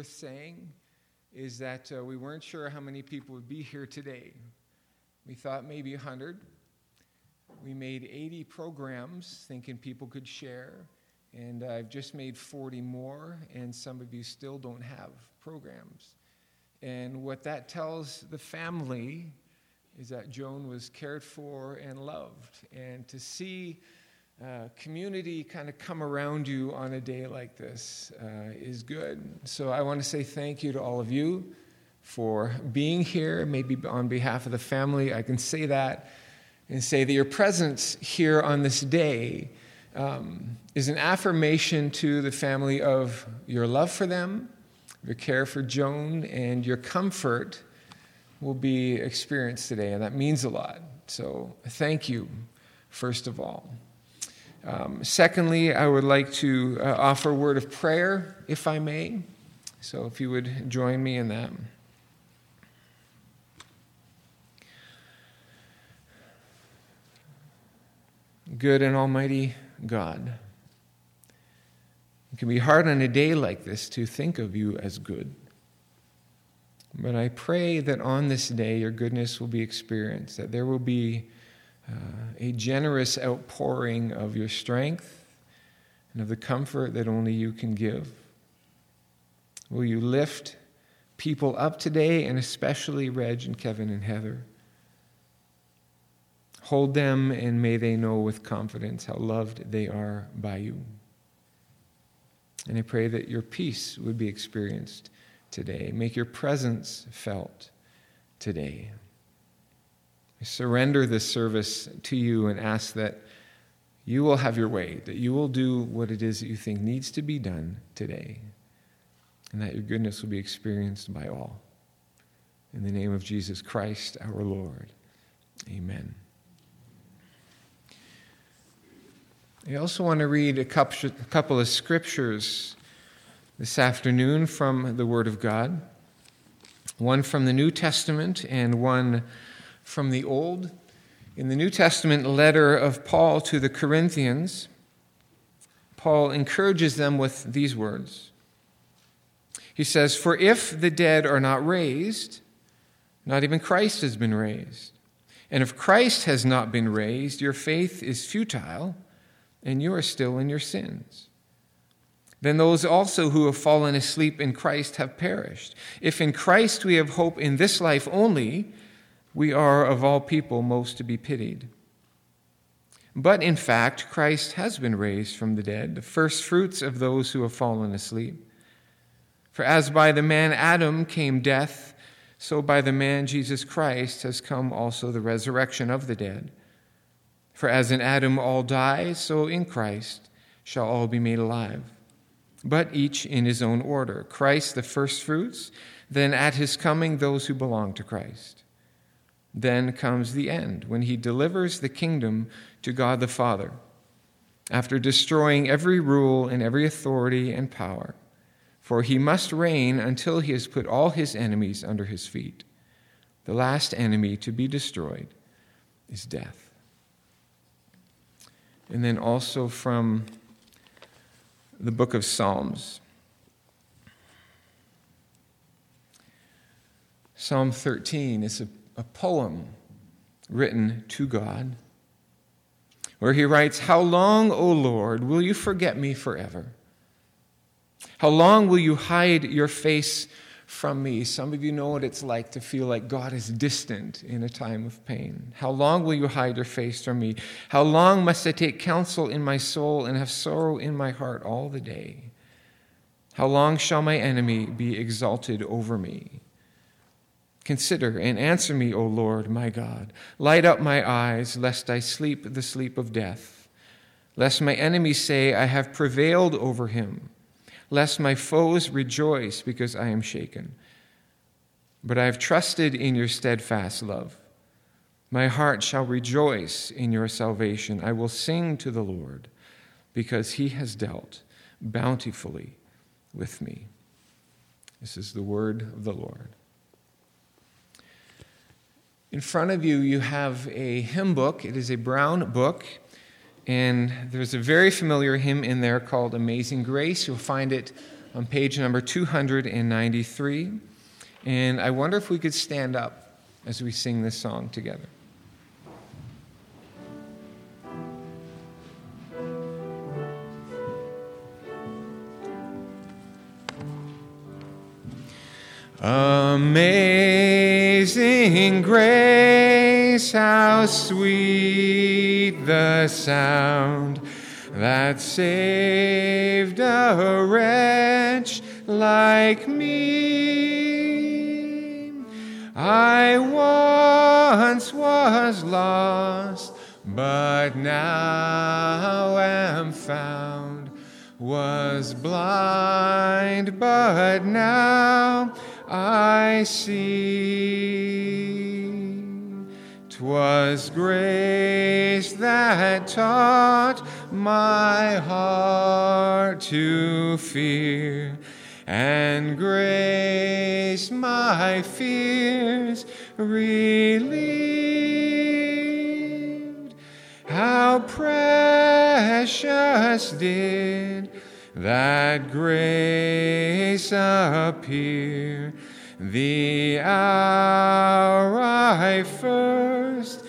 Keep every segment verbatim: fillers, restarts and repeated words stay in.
worth saying is that uh, we weren't sure how many people would be here today. We thought maybe one hundred. We made eighty programs thinking people could share, and I've just made forty more, and some of you still don't have programs. And what that tells the family is that Joan was cared for and loved. And to see uh, community kind of come around you on a day like this uh, is good. So I want to say thank you to all of you for being here. Maybe on behalf of the family, I can say that and say that your presence here on this day um, is an affirmation to the family of your love for them, your care for Joan, and your comfort will be experienced today, and that means a lot. So thank you, first of all. Um, secondly, I would like to uh, offer a word of prayer, if I may. So if you would join me in that. Good and almighty God, it can be hard on a day like this to think of you as good. But I pray that on this day your goodness will be experienced, that there will be uh, a generous outpouring of your strength and of the comfort that only you can give. Will you lift people up today, and especially Reg and Kevin and Heather? Hold them, and may they know with confidence how loved they are by you. And I pray that your peace would be experienced today. Make your presence felt today. I surrender this service to you and ask that you will have your way, that you will do what it is that you think needs to be done today, and that your goodness will be experienced by all. In the name of Jesus Christ, our Lord. Amen. I also want to read a couple of scriptures this afternoon from the Word of God, one from the New Testament and one from the Old. In the New Testament letter of Paul to the Corinthians, Paul encourages them with these words. He says, "For if the dead are not raised, not even Christ has been raised. And if Christ has not been raised, your faith is futile, and you are still in your sins. Then those also who have fallen asleep in Christ have perished. If in Christ we have hope in this life only, we are of all people most to be pitied. But in fact, Christ has been raised from the dead, the first fruits of those who have fallen asleep. For as by the man Adam came death, so by the man Jesus Christ has come also the resurrection of the dead. For as in Adam all die, so in Christ shall all be made alive. But each in his own order. Christ the firstfruits, then at his coming those who belong to Christ. Then comes the end, when he delivers the kingdom to God the Father, after destroying every rule and every authority and power. For he must reign until he has put all his enemies under his feet. The last enemy to be destroyed is death." And then also from the book of Psalms. Psalm thirteen is a, a poem written to God, where he writes, "How long, O Lord, will you forget me forever? How long will you hide your face from me?" Some of you know what it's like to feel like God is distant in a time of pain. "How long will you hide your face from me? How long must I take counsel in my soul and have sorrow in my heart all the day? How long shall my enemy be exalted over me? Consider and answer me, O Lord, my God. Light up my eyes, lest I sleep the sleep of death. Lest my enemies say, I have prevailed over him. Lest my foes rejoice because I am shaken. But I have trusted in your steadfast love. My heart shall rejoice in your salvation. I will sing to the Lord because he has dealt bountifully with me." This is the word of the Lord. In front of you, you have a hymn book. It is a brown book. And there's a very familiar hymn in there called Amazing Grace. You'll find it on page number two hundred ninety-three. And I wonder if we could stand up as we sing this song together. Amazing grace, how sweet the sound that saved a wretch like me. I once was lost, but now am found, was blind, but now I see. 'Twas grace that taught my heart to fear, and grace my fears relieved. How precious did that grace appear the hour I first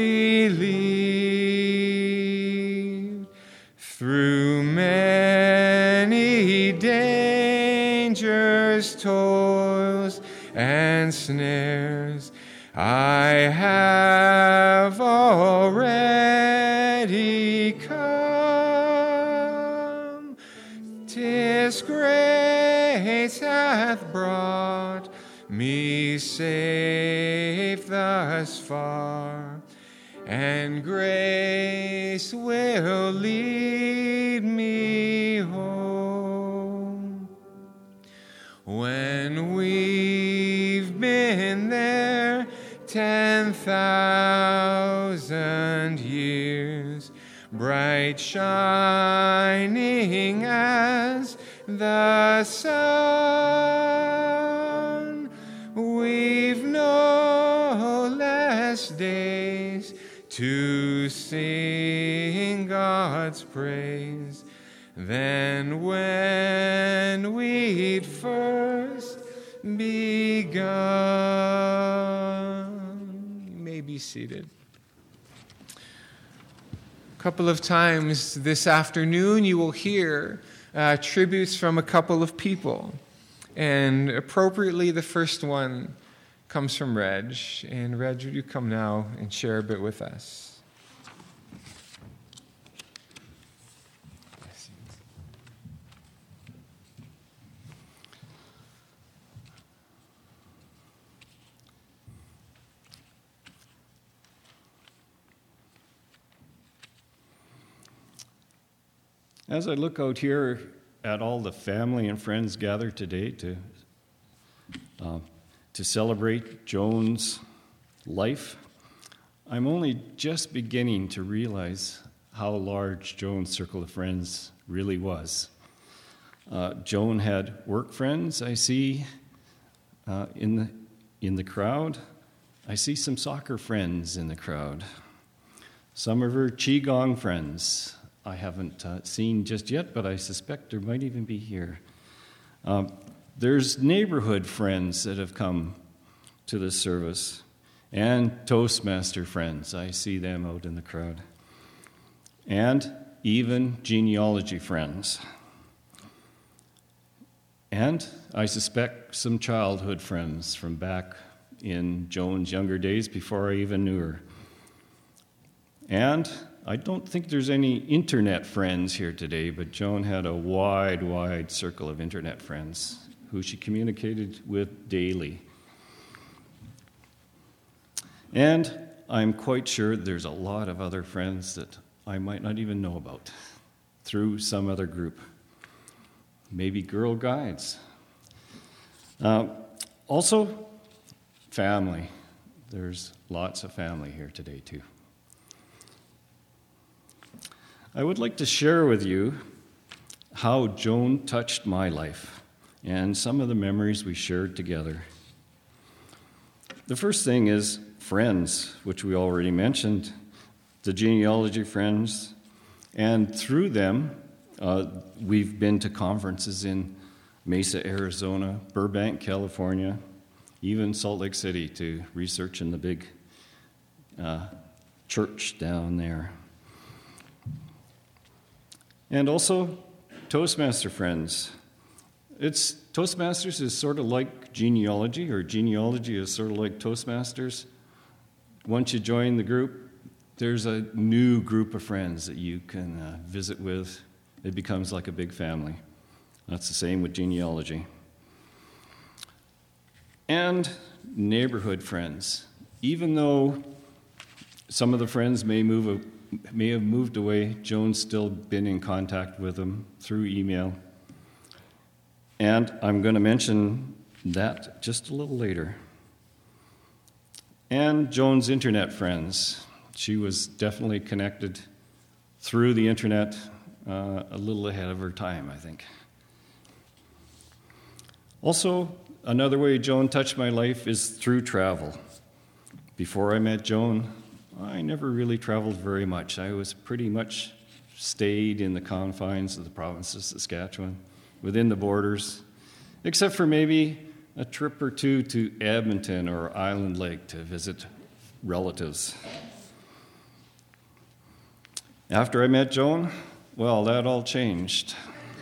believed. Through many dangers, toils, and snares, I have already come. 'Tis grace hath brought me safe thus far, and grace will lead me home. When we've been there ten thousand years, bright shining as the sun, we've no less days to sing God's praise than when we'd first begun. You may be seated. A couple of times this afternoon you will hear uh, tributes from a couple of people. And appropriately, the first one comes from Reg. And Reg, would you come now and share a bit with us? As I look out here at all the family and friends gathered today to uh, to celebrate Joan's life, I'm only just beginning to realize how large Joan's circle of friends really was. Uh, Joan had work friends I see uh, in the in the crowd. I see some soccer friends in the crowd. Some of her Qigong friends I haven't uh, seen just yet, but I suspect there might even be here. Um, there's neighborhood friends that have come to this service, and Toastmaster friends. I see them out in the crowd. And even genealogy friends. And I suspect some childhood friends from back in Joan's younger days before I even knew her. And I don't think there's any internet friends here today, but Joan had a wide, wide circle of internet friends who she communicated with daily. And I'm quite sure there's a lot of other friends that I might not even know about through some other group. Maybe Girl Guides. Uh, also, family. There's lots of family here today, too. I would like to share with you how Joan touched my life and some of the memories we shared together. The first thing is friends, which we already mentioned, the genealogy friends, and through them, uh, we've been to conferences in Mesa, Arizona, Burbank, California, even Salt Lake City to research in the big uh, church down there. And also Toastmaster friends. It's Toastmasters is sort of like genealogy, or genealogy is sort of like Toastmasters. Once you join the group, there's a new group of friends that you can uh, visit with. It becomes like a big family. That's the same with genealogy. And neighborhood friends. Even though some of the friends may move, may have moved away, Joan's still been in contact with them through email. And I'm going to mention that just a little later. And Joan's internet friends. She was definitely connected through the internet uh, a little ahead of her time, I think. Also, another way Joan touched my life is through travel. Before I met Joan, I never really traveled very much. I was pretty much stayed in the confines of the province of Saskatchewan, within the borders, except for maybe a trip or two to Edmonton or Island Lake to visit relatives. After I met Joan, well, that all changed.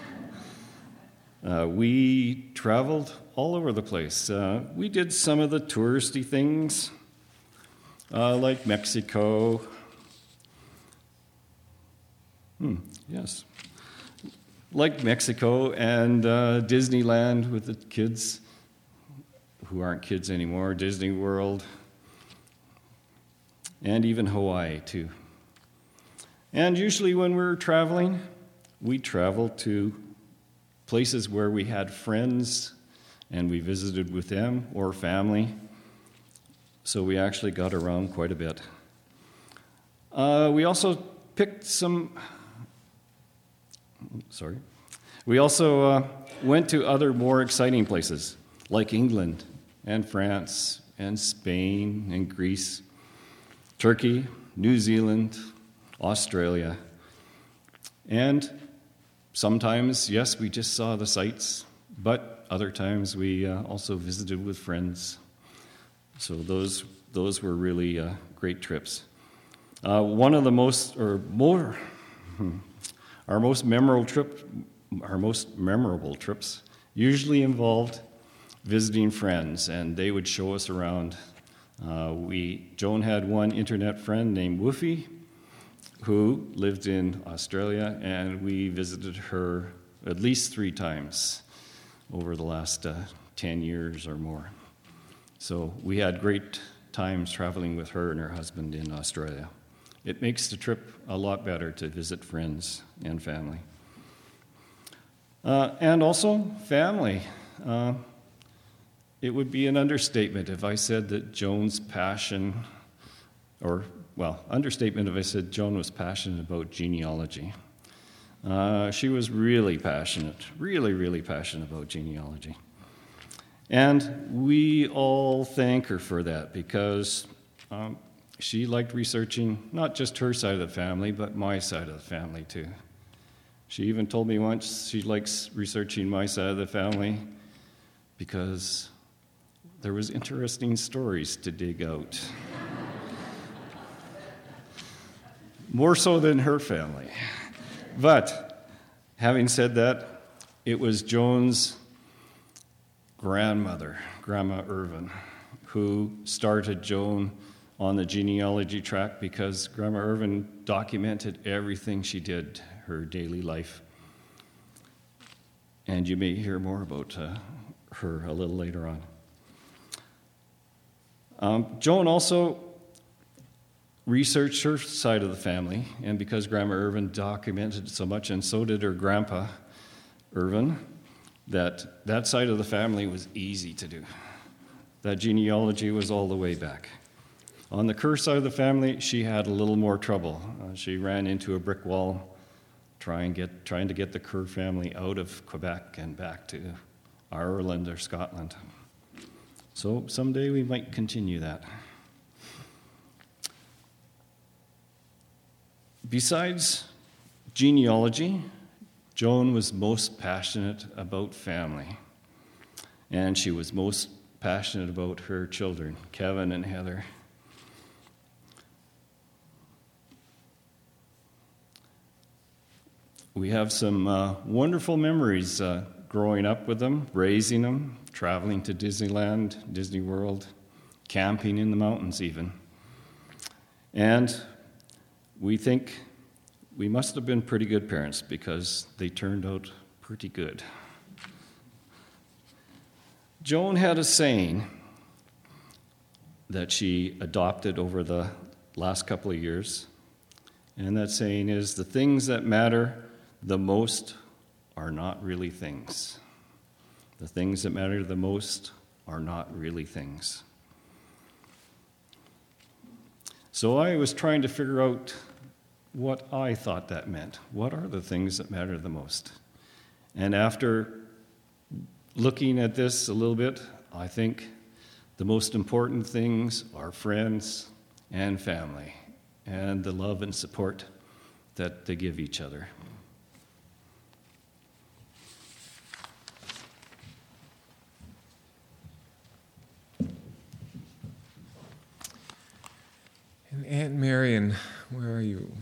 Uh, we traveled all over the place. Uh, we did some of the touristy things, uh, like Mexico. Hmm, yes. Like Mexico and uh, Disneyland with the kids who aren't kids anymore, Disney World, and even Hawaii, too. And usually when we were traveling, we traveled to places where we had friends and we visited with them or family. So we actually got around quite a bit. Uh, we also picked some, sorry. We also uh, went to other more exciting places like England and France and Spain and Greece, Turkey, New Zealand, Australia. And sometimes, yes, we just saw the sights, but other times we uh, also visited with friends. So those those were really uh, great trips. Uh, one of the most, or more, our most memorable trip, our most memorable trips usually involved visiting friends, and they would show us around. Uh, we Joan had one internet friend named Woofy, who lived in Australia, and we visited her at least three times over the last uh, ten years or more. So we had great times traveling with her and her husband in Australia. It makes the trip a lot better to visit friends and family. Uh, and also family. Uh, it would be an understatement if I said that Joan's passion, or well, understatement if I said Joan was passionate about genealogy. Uh, she was really passionate, really, really passionate about genealogy. And we all thank her for that because um, she liked researching not just her side of the family, but my side of the family too. She even told me once she likes researching my side of the family because there was interesting stories to dig out. More so than her family. But having said that, it was Joan's grandmother, Grandma Irvin, who started Joan on the genealogy track because Grandma Irvin documented everything she did, her daily life. And you may hear more about uh, her a little later on. Um, Joan also researched her side of the family, and because Grandma Irvin documented so much, and so did her grandpa, Irvin, that that side of the family was easy to do. That genealogy was all the way back. On the Kerr side of the family, she had a little more trouble. Uh, she ran into a brick wall trying, get, trying to get the Kerr family out of Quebec and back to Ireland or Scotland. So someday we might continue that. Besides genealogy, Joan was most passionate about family, and she was most passionate about her children, Kevin and Heather. We have some uh, wonderful memories uh, growing up with them, raising them, traveling to Disneyland, Disney World, camping in the mountains even. And we think we must have been pretty good parents because they turned out pretty good. Joan had a saying that she adopted over the last couple of years, and that saying is, the things that matter the most are not really things. The things that matter the most are not really things. So I was trying to figure out what I thought that meant. What are the things that matter the most? And after looking at this a little bit, I think the most important things are friends and family and the love and support that they give each other. And Aunt Marion, where are you?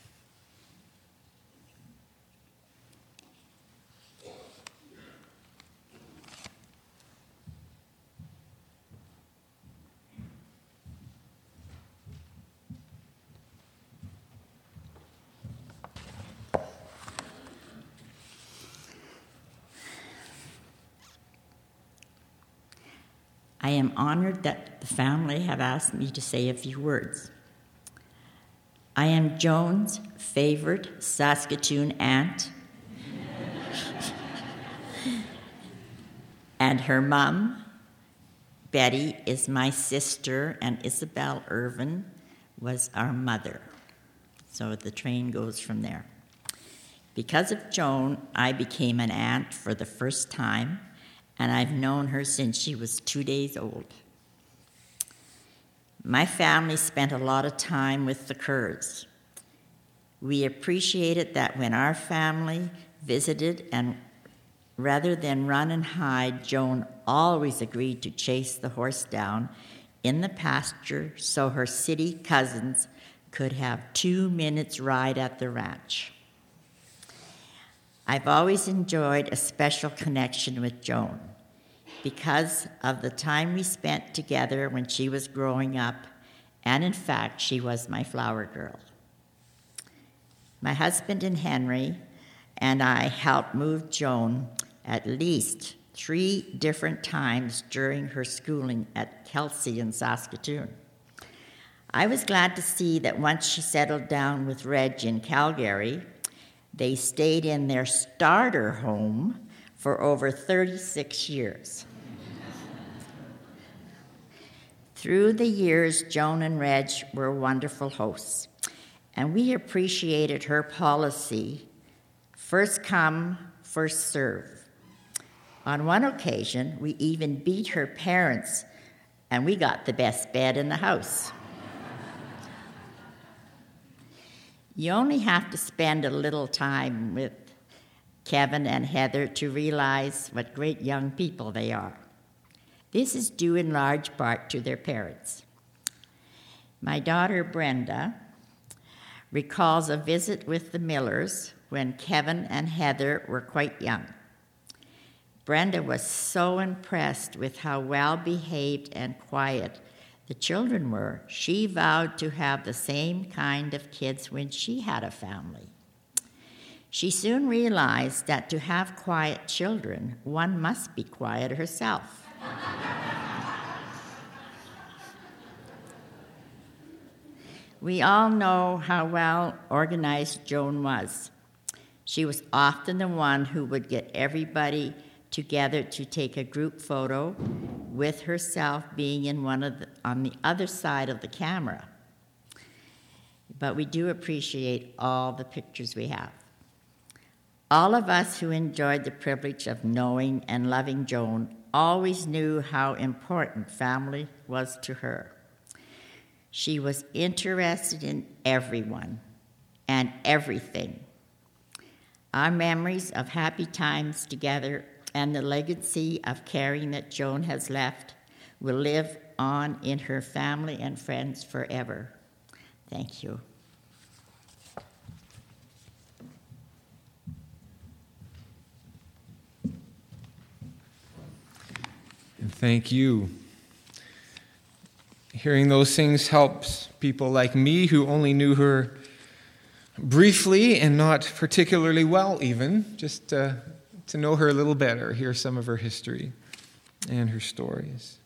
I am honored that the family have asked me to say a few words. I am Joan's favorite Saskatoon aunt, and her mom, Betty, is my sister, and Isabel Irvin was our mother. So the train goes from there. Because of Joan, I became an aunt for the first time, and I've known her since she was two days old. My family spent a lot of time with the Kerrs. We appreciated that when our family visited, and rather than run and hide, Joan always agreed to chase the horse down in the pasture so her city cousins could have two minutes ride at the ranch. I've always enjoyed a special connection with Joan because of the time we spent together when she was growing up, and in fact, she was my flower girl. My husband and Henry and I helped move Joan at least three different times during her schooling at Kelsey in Saskatoon. I was glad to see that once she settled down with Reg in Calgary, they stayed in their starter home for over thirty-six years. Through the years, Joan and Reg were wonderful hosts, and we appreciated her policy, first come, first serve. On one occasion, we even beat her parents, and we got the best bed in the house. You only have to spend a little time with Kevin and Heather to realize what great young people they are. This is due in large part to their parents. My daughter Brenda recalls a visit with the Millers when Kevin and Heather were quite young. Brenda was so impressed with how well-behaved and quiet the children were, she vowed to have the same kind of kids when she had a family. She soon realized that to have quiet children, one must be quiet herself. We all know how well organized Joan was. She was often the one who would get everybody together to take a group photo, with herself being in one of the, on the other side of the camera. But we do appreciate all the pictures we have. All of us who enjoyed the privilege of knowing and loving Joan always knew how important family was to her. She was interested in everyone and everything. Our memories of happy times together and the legacy of caring that Joan has left will live on in her family and friends forever. Thank you. And thank you. Hearing those things helps people like me who only knew her briefly and not particularly well even, just uh, to know her a little better, hear some of her history and her stories.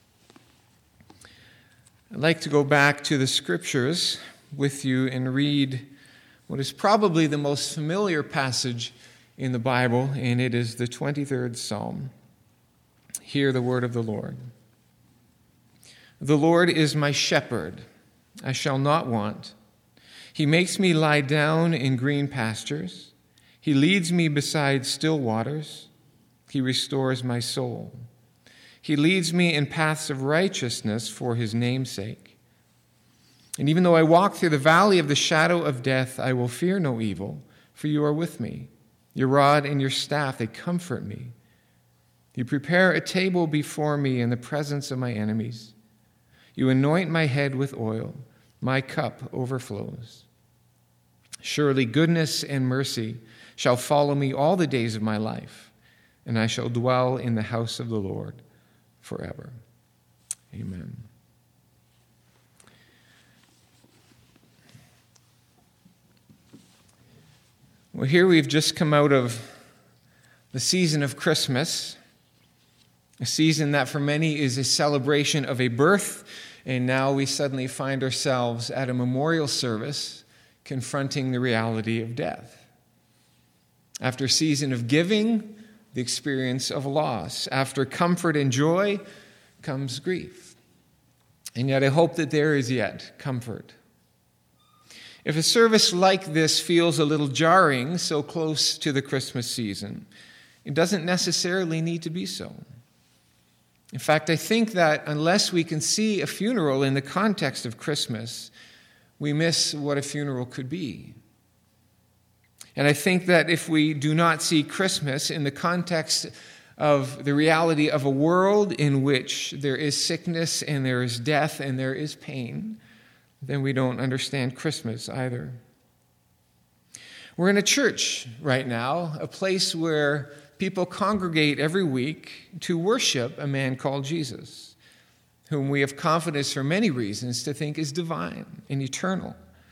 I'd like to go back to the scriptures with you and read what is probably the most familiar passage in the Bible, and it is the twenty-third Psalm. Hear the word of the Lord. The Lord is my shepherd, I shall not want. He makes me lie down in green pastures. He leads me beside still waters. He restores my soul. He leads me in paths of righteousness for his name's sake. And even though I walk through the valley of the shadow of death, I will fear no evil, for you are with me. Your rod and your staff, they comfort me. You prepare a table before me in the presence of my enemies. You anoint my head with oil. My cup overflows. Surely goodness and mercy shall follow me all the days of my life, and I shall dwell in the house of the Lord forever. Amen. Well, here we've just come out of the season of Christmas, a season that for many is a celebration of a birth, and now we suddenly find ourselves at a memorial service confronting the reality of death. After a season of giving, the experience of loss. After comfort and joy comes grief. And yet I hope that there is yet comfort. If a service like this feels a little jarring so close to the Christmas season, it doesn't necessarily need to be so. In fact, I think that unless we can see a funeral in the context of Christmas, we miss what a funeral could be. And I think that if we do not see Christmas in the context of the reality of a world in which there is sickness and there is death and there is pain, then we don't understand Christmas either. We're in a church right now, a place where people congregate every week to worship a man called Jesus, whom we have confidence for many reasons to think is divine and eternal.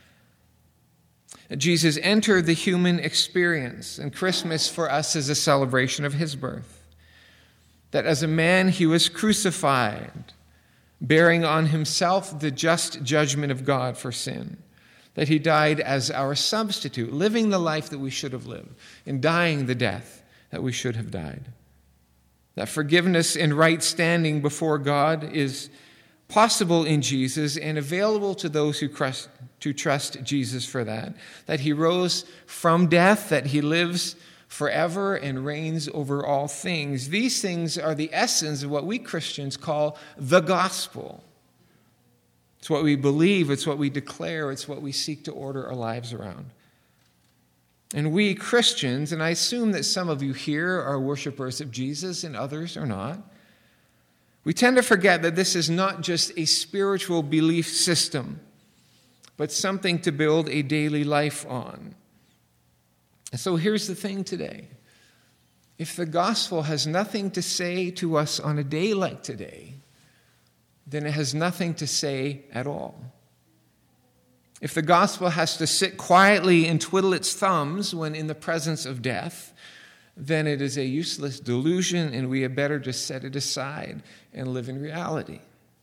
Jesus entered the human experience, and Christmas for us is a celebration of his birth. That as a man he was crucified, bearing on himself the just judgment of God for sin. That he died as our substitute, living the life that we should have lived, and dying the death that we should have died. That forgiveness and right standing before God is possible in Jesus and available to those who trust, to trust Jesus for that. That he rose from death, that he lives forever and reigns over all things. These things are the essence of what we Christians call the gospel. It's what we believe, it's what we declare, it's what we seek to order our lives around. And we Christians, and I assume that some of you here are worshipers of Jesus and others are not, we tend to forget that this is not just a spiritual belief system, but something to build a daily life on. And so here's the thing today. If the gospel has nothing to say to us on a day like today, then it has nothing to say at all. If the gospel has to sit quietly and twiddle its thumbs when in the presence of death, then it is a useless delusion, and we had better just set it aside and live in reality.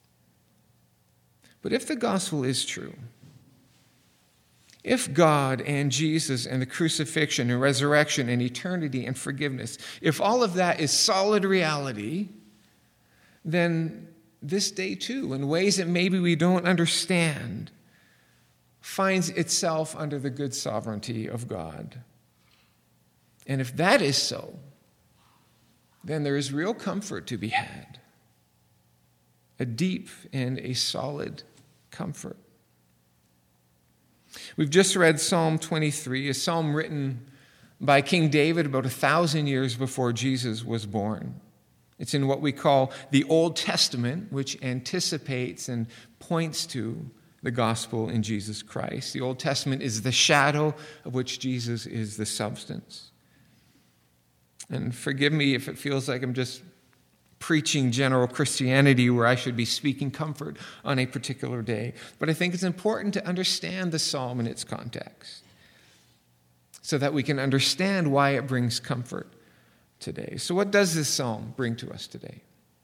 But if the gospel is true, if God and Jesus and the crucifixion and resurrection and eternity and forgiveness, if all of that is solid reality, then this day too, in ways that maybe we don't understand, finds itself under the good sovereignty of God. And if that is so, then there is real comfort to be had, a deep and a solid comfort. We've just read Psalm twenty-three, a psalm written by King David about a thousand years before Jesus was born. It's in what we call the Old Testament, which anticipates and points to the gospel in Jesus Christ. The Old Testament is the shadow of which Jesus is the substance. And forgive me if it feels like I'm just preaching general Christianity where I should be speaking comfort on a particular day. But I think it's important to understand the psalm in its context so that we can understand why it brings comfort today. So what does this psalm bring to us today?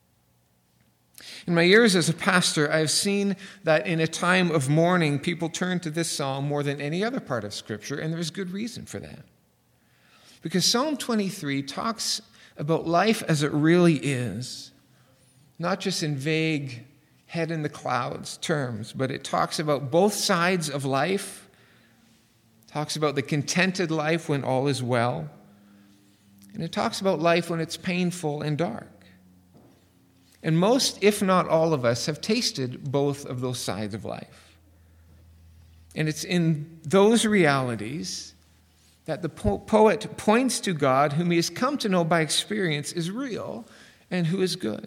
In my years as a pastor, I've seen that in a time of mourning, people turn to this psalm more than any other part of Scripture, and there's good reason for that. Because Psalm twenty-three talks about life as it really is, not just in vague head in the clouds terms, but it talks about both sides of life, talks about the contented life when all is well, and it talks about life when it's painful and dark. And most, if not all of us, have tasted both of those sides of life. And it's in those realities that the po- poet points to God, whom he has come to know by experience is real and who is good.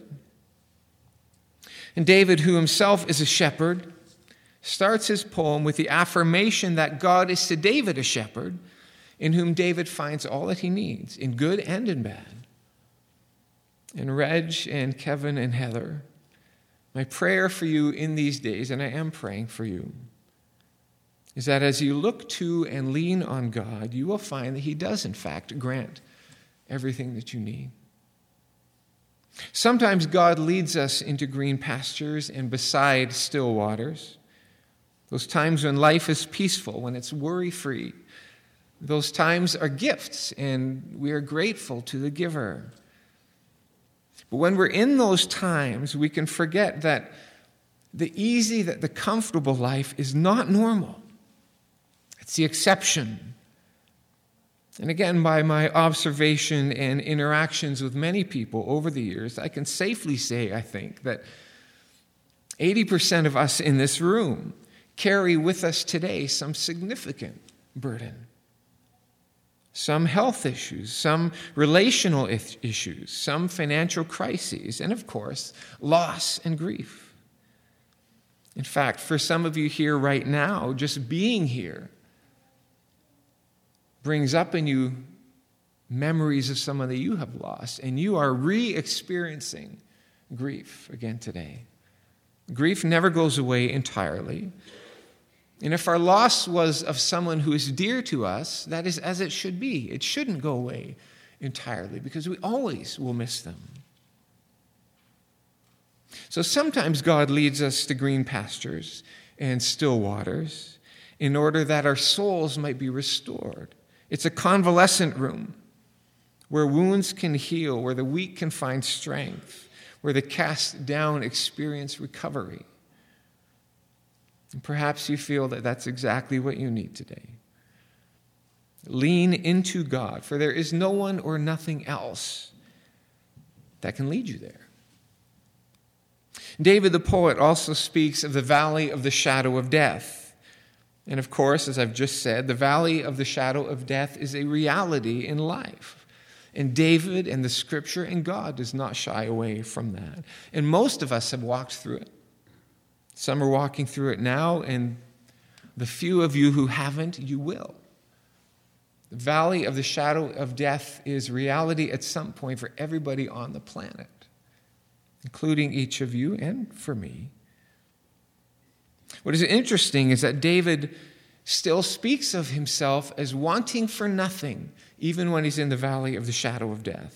And David, who himself is a shepherd, starts his poem with the affirmation that God is to David a shepherd, in whom David finds all that he needs, in good and in bad. And Reg and Kevin and Heather, my prayer for you in these days, and I am praying for you, is that as you look to and lean on God, you will find that he does, in fact, grant everything that you need. Sometimes God leads us into green pastures and beside still waters. Those times when life is peaceful, when it's worry-free. Those times are gifts, and we are grateful to the giver. But when we're in those times, we can forget that the easy, that the comfortable life is not normal. It's the exception. And again, by my observation and interactions with many people over the years, I can safely say, I think, that eighty percent of us in this room carry with us today some significant burden. Some health issues, some relational issues, some financial crises, and of course, loss and grief. In fact, for some of you here right now, just being here brings up in you memories of someone that you have lost, and you are re-experiencing grief again today. Grief never goes away entirely. And if our loss was of someone who is dear to us, that is as it should be. It shouldn't go away entirely because we always will miss them. So sometimes God leads us to green pastures and still waters in order that our souls might be restored. It's a convalescent room where wounds can heal, where the weak can find strength, where the cast down experience recovery. And perhaps you feel that that's exactly what you need today. Lean into God, for there is no one or nothing else that can lead you there. David the poet also speaks of the valley of the shadow of death. And of course, as I've just said, the valley of the shadow of death is a reality in life. And David and the Scripture and God does not shy away from that. And most of us have walked through it. Some are walking through it now, and the few of you who haven't, you will. The valley of the shadow of death is reality at some point for everybody on the planet, including each of you and for me. What is interesting is that David still speaks of himself as wanting for nothing, even when he's in the valley of the shadow of death.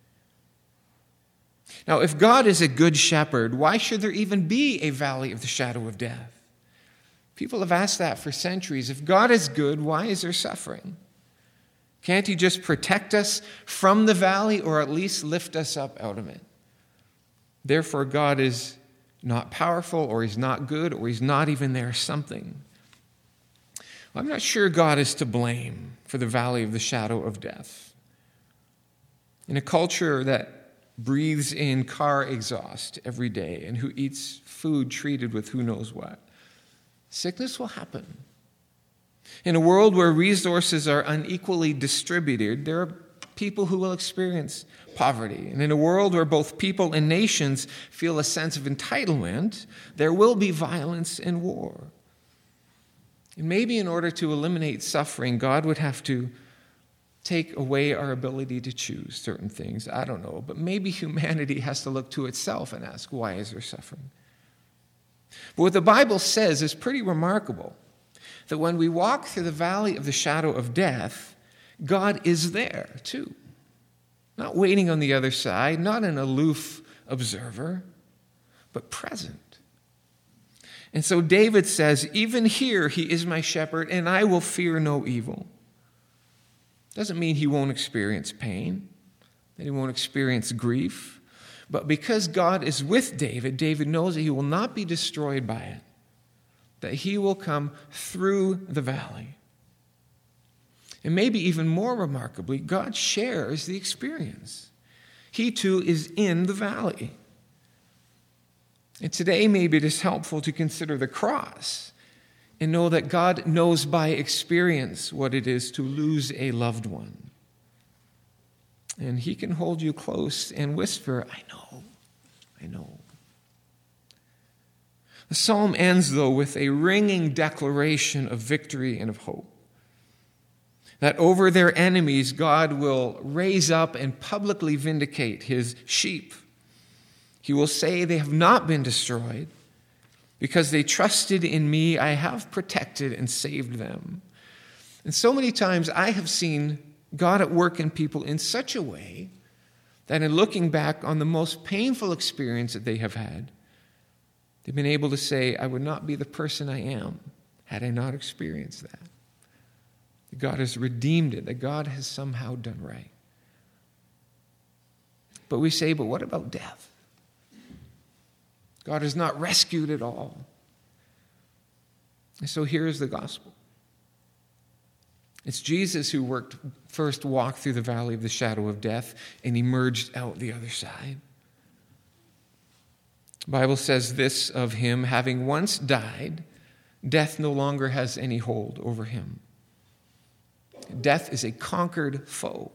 Now, if God is a good shepherd, why should there even be a valley of the shadow of death? People have asked that for centuries. If God is good, why is there suffering? Can't he just protect us from the valley or at least lift us up out of it? Therefore, God is not powerful, or he's not good, or he's not even there something. Well, I'm not sure God is to blame for the valley of the shadow of death. In a culture that breathes in car exhaust every day and who eats food treated with who knows what, sickness will happen. In a world where resources are unequally distributed, there are people who will experience poverty. And in a world where both people and nations feel a sense of entitlement, there will be violence and war. And maybe in order to eliminate suffering, God would have to take away our ability to choose certain things. I don't know. But maybe humanity has to look to itself and ask, why is there suffering? But what the Bible says is pretty remarkable. That when we walk through the valley of the shadow of death, God is there too. Not waiting on the other side, not an aloof observer, but present. And so David says, even here he is my shepherd, and I will fear no evil. Doesn't mean he won't experience pain, that he won't experience grief. But because God is with David, David knows that he will not be destroyed by it, that he will come through the valley. And maybe even more remarkably, God shares the experience. He too is in the valley. And today maybe it is helpful to consider the cross and know that God knows by experience what it is to lose a loved one. And he can hold you close and whisper, I know, I know. The psalm ends, though, with a ringing declaration of victory and of hope. That over their enemies, God will raise up and publicly vindicate his sheep. He will say, they have not been destroyed. Because they trusted in me, I have protected and saved them. And so many times I have seen God at work in people in such a way that in looking back on the most painful experience that they have had, they've been able to say, I would not be the person I am had I not experienced that. That God has redeemed it, that God has somehow done right. But we say, but what about death? God has not rescued it all. And so here is the gospel. It's Jesus who worked first walked through the valley of the shadow of death and emerged out the other side. The Bible says this of him, having once died, death no longer has any hold over him. Death is a conquered foe.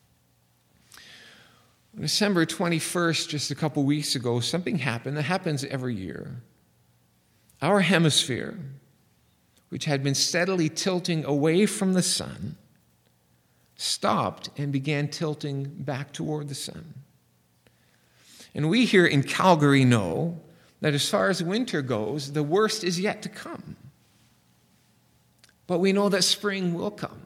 On December twenty-first, just a couple weeks ago, something happened that happens every year. Our hemisphere, which had been steadily tilting away from the sun, stopped and began tilting back toward the sun. And we here in Calgary know that as far as winter goes, the worst is yet to come. But we know that spring will come.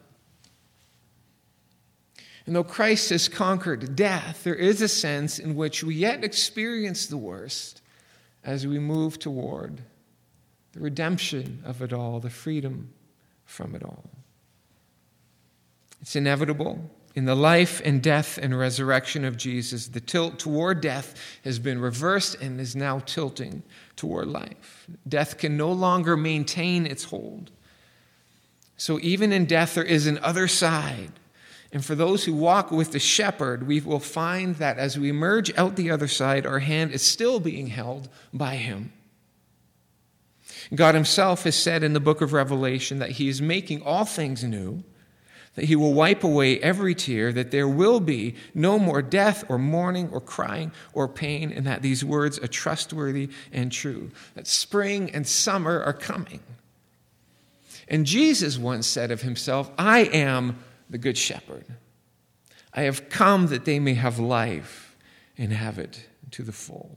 And though Christ has conquered death, there is a sense in which we yet experience the worst as we move toward the redemption of it all, the freedom from it all. It's inevitable. In the life and death and resurrection of Jesus, the tilt toward death has been reversed and is now tilting toward life. Death can no longer maintain its hold. So even in death, there is an other side. And for those who walk with the shepherd, we will find that as we emerge out the other side, our hand is still being held by him. God himself has said in the book of Revelation that he is making all things new, that he will wipe away every tear, that there will be no more death or mourning or crying or pain, and that these words are trustworthy and true, that spring and summer are coming. And Jesus once said of himself, I am the good shepherd. I have come that they may have life and have it to the full.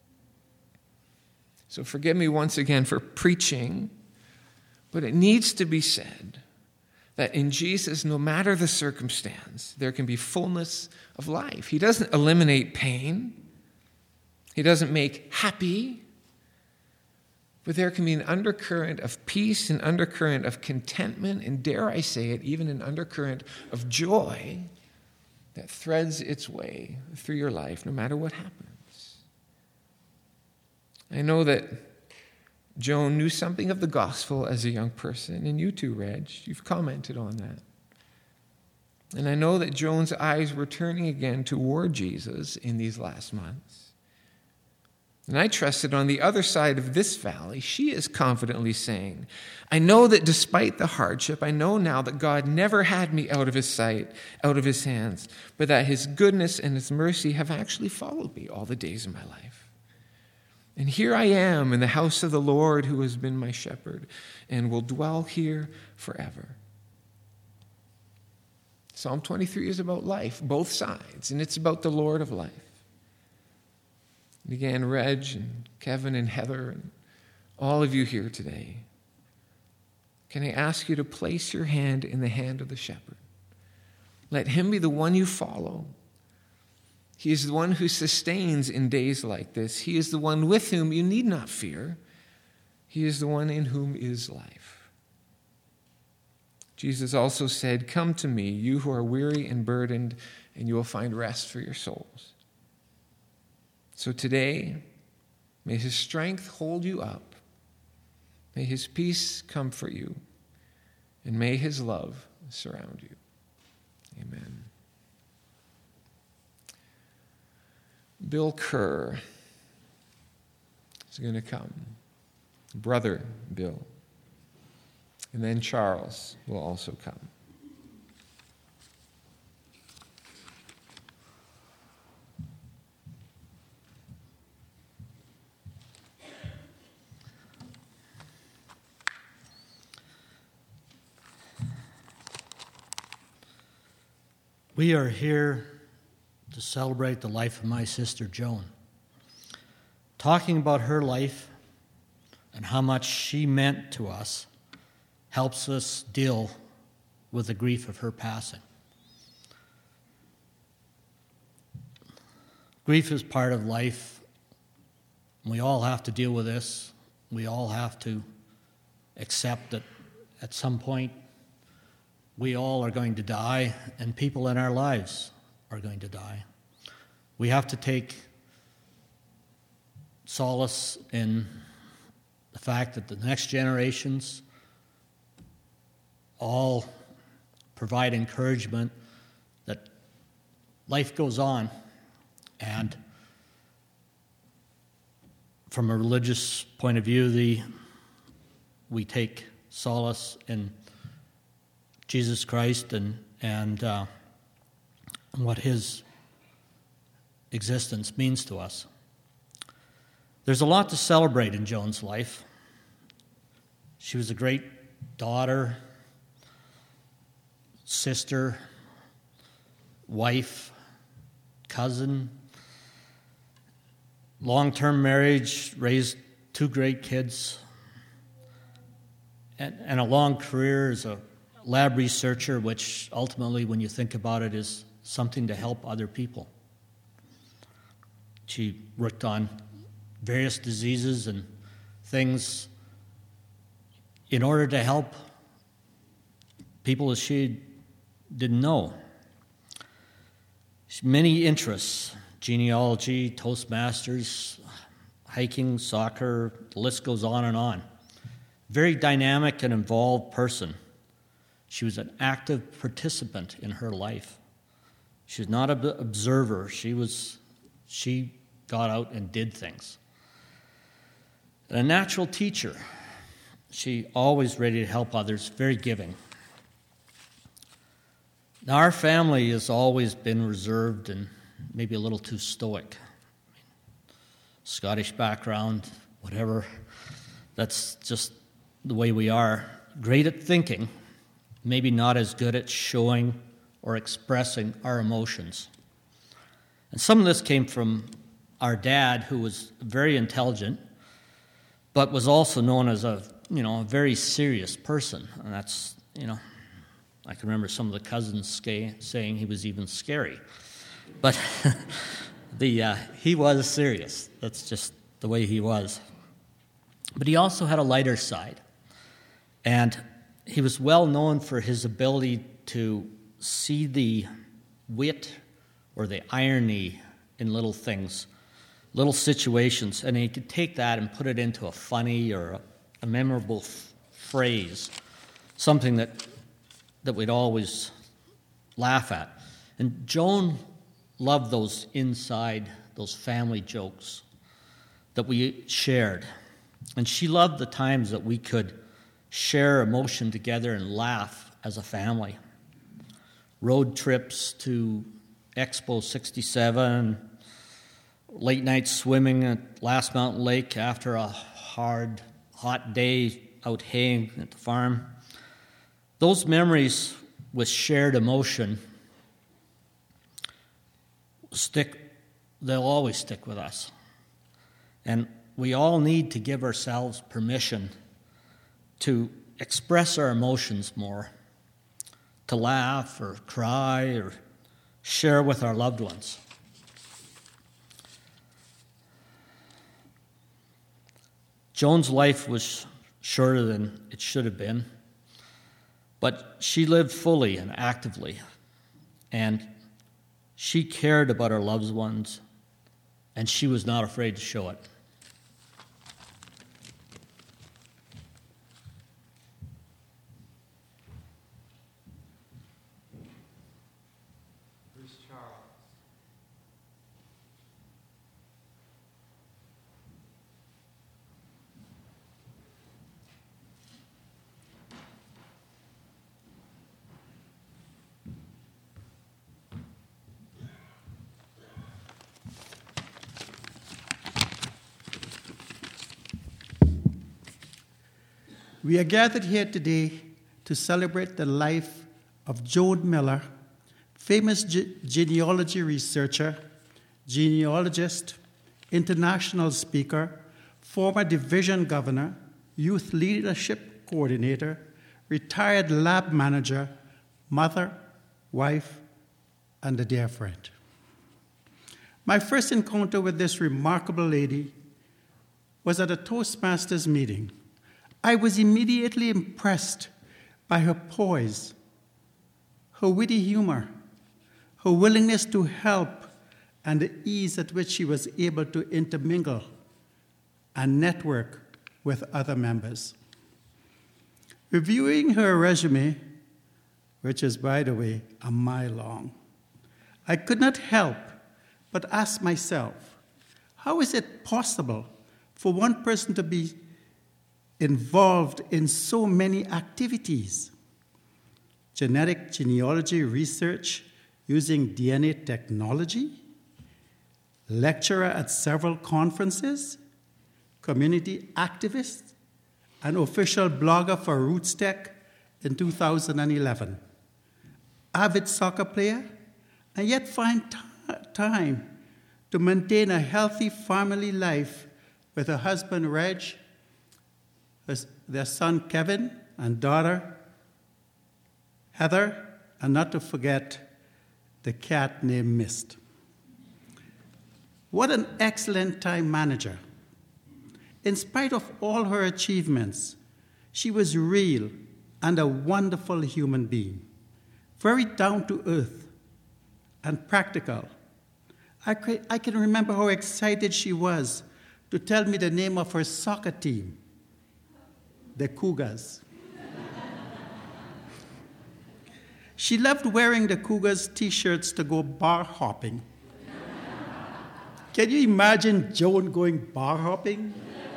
So forgive me once again for preaching, but it needs to be said that in Jesus, no matter the circumstance, there can be fullness of life. He doesn't eliminate pain. He doesn't make happy. But there can be an undercurrent of peace, an undercurrent of contentment, and dare I say it, even an undercurrent of joy that threads its way through your life, no matter what happens. I know that Joan knew something of the gospel as a young person, and you too, Reg, you've commented on that. And I know that Joan's eyes were turning again toward Jesus in these last months. And I trust that on the other side of this valley, she is confidently saying, I know that despite the hardship, I know now that God never had me out of his sight, out of his hands, but that his goodness and his mercy have actually followed me all the days of my life. And here I am in the house of the Lord who has been my shepherd and will dwell here forever. Psalm twenty-three is about life, both sides, and it's about the Lord of life. And again, Reg and Kevin and Heather and all of you here today, can I ask you to place your hand in the hand of the shepherd? Let him be the one you follow. He is the one who sustains in days like this. He is the one with whom you need not fear. He is the one in whom is life. Jesus also said, come to me, you who are weary and burdened, and you will find rest for your souls. So today, may his strength hold you up. May his peace comfort you. And may his love surround you. Amen. Bill Kerr is going to come. Brother Bill. And then Charles will also come. We are here to celebrate the life of my sister Joan. Talking about her life and how much she meant to us helps us deal with the grief of her passing. Grief is part of life. We all have to deal with this. We all have to accept that at some point we all are going to die, and people in our lives are going to die. We have to take solace in the fact that the next generations all provide encouragement that life goes on. And from a religious point of view, the, we take solace in Jesus Christ and, and uh, what his existence means to us. There's a lot to celebrate in Joan's life. She was a great daughter, sister, wife, cousin, long-term marriage, raised two great kids, and, and a long career as a lab researcher, which ultimately, when you think about it, is something to help other people. She worked on various diseases and things in order to help people that she didn't know. Many interests: genealogy, Toastmasters, hiking, soccer, the list goes on and on. Very dynamic and involved person. She was an active participant in her life. She was not an observer. She was, she got out and did things. And a natural teacher. She always ready to help others, very giving. Now, our family has always been reserved and maybe a little too stoic. Scottish background, whatever. That's just the way we are. Great at thinking, maybe not as good at showing or expressing our emotions. And some of this came from our dad, who was very intelligent, but was also known as a, you know, a very serious person. And that's, you know, I can remember some of the cousins sca- saying he was even scary. But the uh, he was serious. That's just the way he was. But he also had a lighter side. And he was well known for his ability to see the wit or the irony in little things, little situations, and he could take that and put it into a funny or a, a memorable f- phrase, something that that we'd always laugh at. And Joan loved those inside, those family jokes, that we shared. And she loved the times that we could share emotion together and laugh as a family. Road trips to Expo sixty-seven, late night swimming at Last Mountain Lake after a hard, hot day out haying at the farm. Those memories with shared emotion stick, they'll always stick with us. And we all need to give ourselves permission to express our emotions more, to laugh or cry or share with our loved ones. Joan's life was shorter than it should have been, but she lived fully and actively, and she cared about her loved ones, and she was not afraid to show it. We are gathered here today to celebrate the life of Joan Miller, famous ge- genealogy researcher, genealogist, international speaker, former division governor, youth leadership coordinator, retired lab manager, mother, wife, and a dear friend. My first encounter with this remarkable lady was at a Toastmasters meeting. I was immediately impressed by her poise, her witty humor, her willingness to help, and the ease at which she was able to intermingle and network with other members. Reviewing her resume, which is, by the way, a mile long, I could not help but ask myself, how is it possible for one person to be involved in so many activities? Genetic genealogy research using D N A technology, lecturer at several conferences, community activist, and official blogger for RootsTech in two thousand eleven, avid soccer player, and yet find t- time to maintain a healthy family life with her husband Reg, their son Kevin, and daughter Heather, and not to forget the cat named Mist. What an excellent time manager. In spite of all her achievements, she was real and a wonderful human being, very down to earth and practical. I can remember how excited she was to tell me the name of her soccer team, the Cougars. She loved wearing the Cougars t-shirts to go bar hopping. Can you imagine Joan going bar hopping?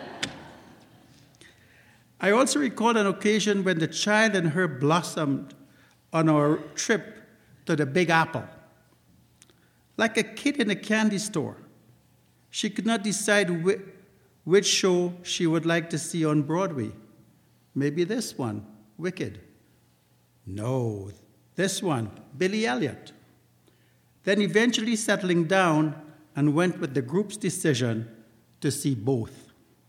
I also recall an occasion when the child and her blossomed on our trip to the Big Apple. Like a kid in a candy store, she could not decide wh- which show she would like to see on Broadway. Maybe this one, Wicked. No, this one, Billy Elliot. Then eventually settling down and went with the group's decision to see both.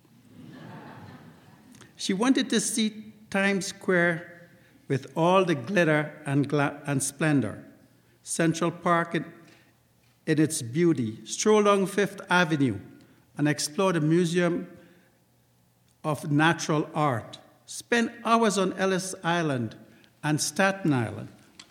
She wanted to see Times Square with all the glitter and, gla- and splendor, Central Park in, in its beauty, stroll along Fifth Avenue, and explore the Museum of Natural Art, spend hours on Ellis Island and Staten Island.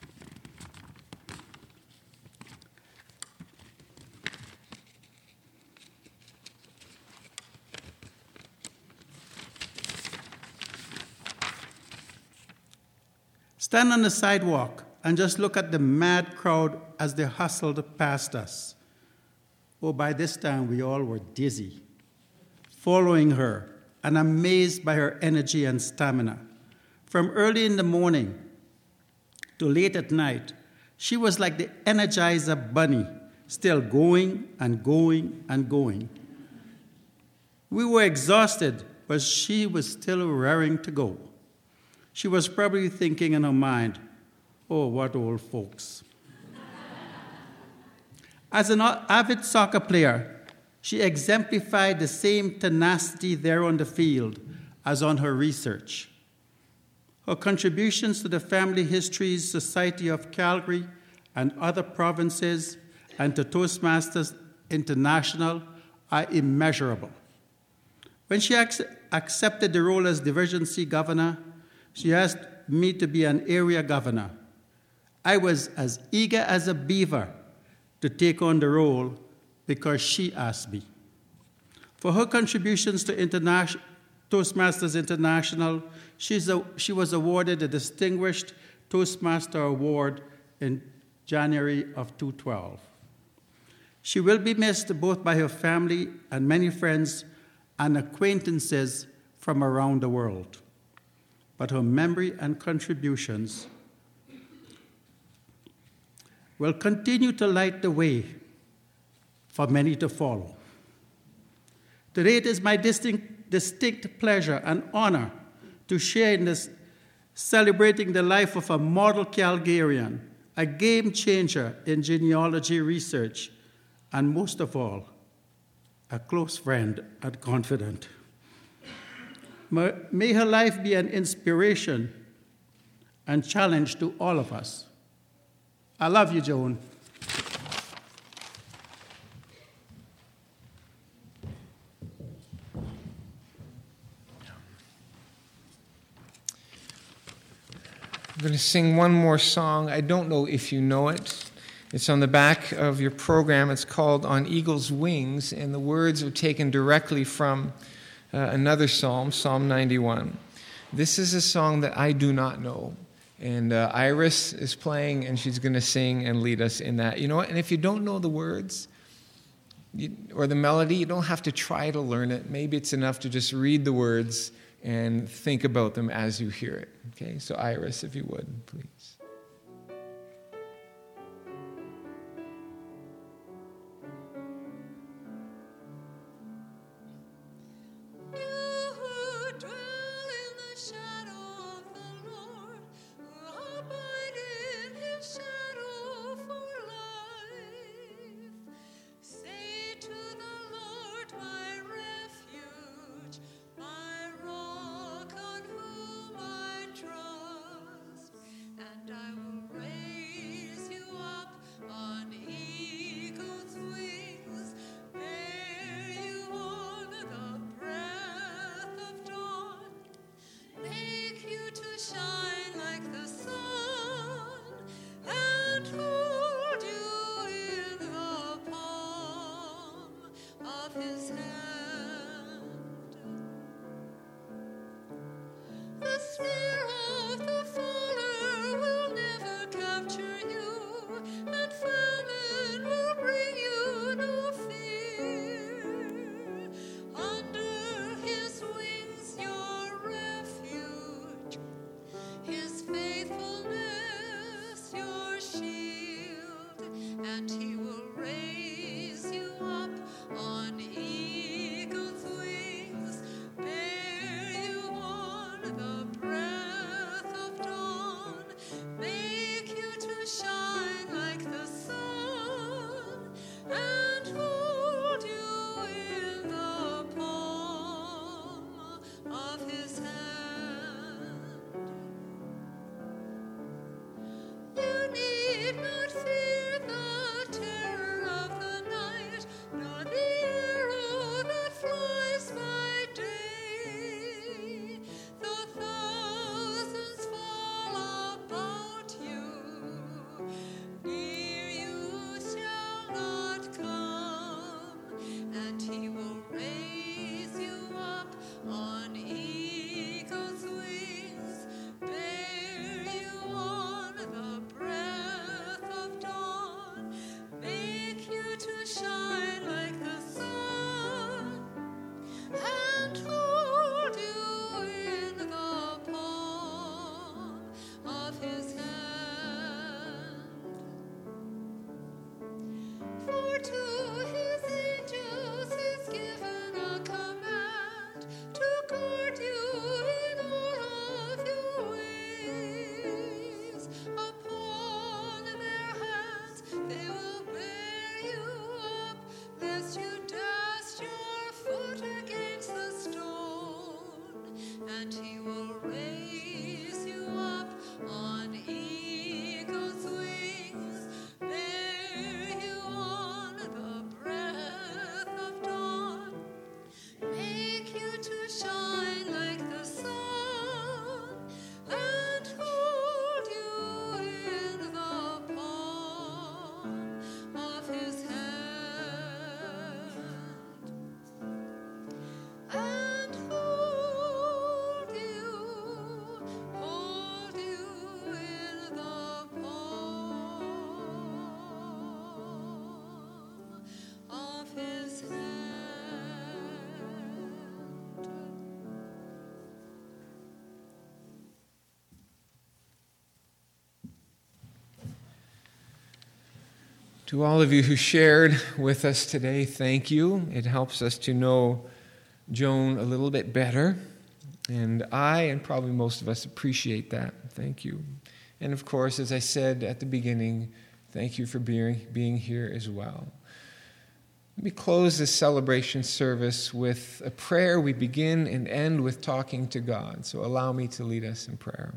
Stand on the sidewalk and just look at the mad crowd as they hustled past us. Oh, by this time we all were dizzy. following her and amazed by her energy and stamina. From early in the morning to late at night, she was like the Energizer bunny, still going and going and going. We were exhausted, but she was still raring to go. She was probably thinking in her mind, oh, what old folks. As an avid soccer player, she exemplified the same tenacity there on the field as on her research. Her contributions to the Family Histories Society of Calgary and other provinces and to Toastmasters International are immeasurable. When she ac- accepted the role as Division C governor, she asked me to be an area governor. I was as eager as a beaver to take on the role because she asked me. For her contributions to interna- Toastmasters International, she's a, she was awarded the Distinguished Toastmaster Award in January of two thousand twelve. She will be missed both by her family and many friends and acquaintances from around the world. But her memory and contributions will continue to light the way for many to follow. Today it is my distinct, distinct pleasure and honor to share in this celebrating the life of a model Calgarian, a game changer in genealogy research, and most of all, a close friend and confidant. May her life be an inspiration and challenge to all of us. I love you, Joan. I'm going to sing one more song. I don't know if you know it. It's on the back of your program. It's called On Eagle's Wings, and the words are taken directly from uh, another psalm, Psalm ninety-one. This is a song that I do not know, and uh, Iris is playing, and she's going to sing and lead us in that. You know what? And if you don't know the words you, or the melody, you don't have to try to learn it. Maybe it's enough to just read the words and think about them as you hear it. Okay, so Iris, if you would, please. And To all of you who shared with us today, thank you. It helps us to know Joan a little bit better. And I, and probably most of us, appreciate that. Thank you. And of course, as I said at the beginning, thank you for being, being here as well. Let me close this celebration service with a prayer. We begin and end with talking to God. So allow me to lead us in prayer.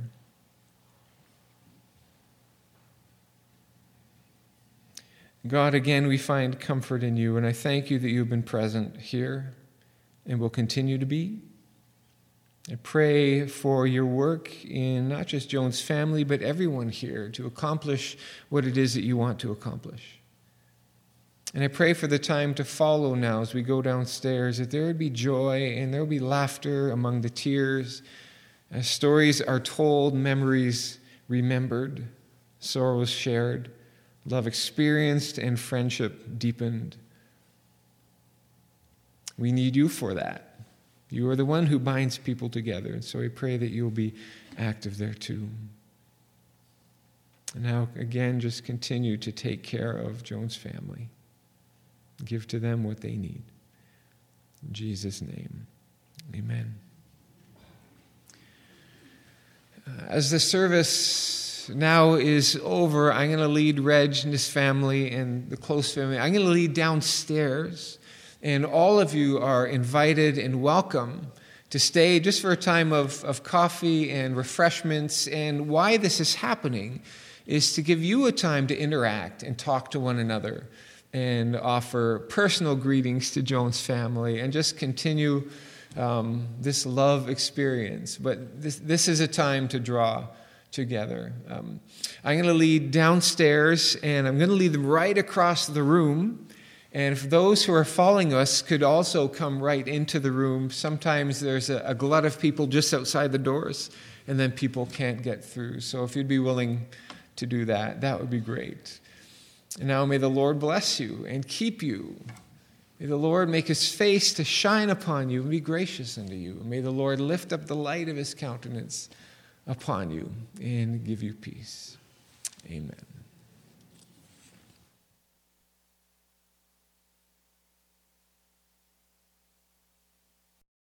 God, again, we find comfort in you, and I thank you that you've been present here and will continue to be. I pray for your work in not just Joan's family, but everyone here to accomplish what it is that you want to accomplish. And I pray for the time to follow now as we go downstairs, that there would be joy and there would be laughter among the tears, as stories are told, memories remembered, sorrows shared, love experienced, and friendship deepened. We need you for that. You are the one who binds people together, and so I pray that you'll be active there too. And now, again, just continue to take care of Joan's family. Give to them what they need. In Jesus' name, amen. As the service now is over, I'm going to lead Reg and his family and the close family. I'm going to lead downstairs. And all of you are invited and welcome to stay just for a time of, of coffee and refreshments. And why this is happening is to give you a time to interact and talk to one another and offer personal greetings to Joan's family and just continue um, this love experience. But this, this is a time to draw together. Um, I'm going to lead downstairs, and I'm going to lead them right across the room. And if those who are following us could also come right into the room. Sometimes there's a, a glut of people just outside the doors, and then people can't get through. So if you'd be willing to do that, that would be great. And now may the Lord bless you and keep you. May the Lord make his face to shine upon you and be gracious unto you. May the Lord lift up the light of his countenance upon you and give you peace. Amen.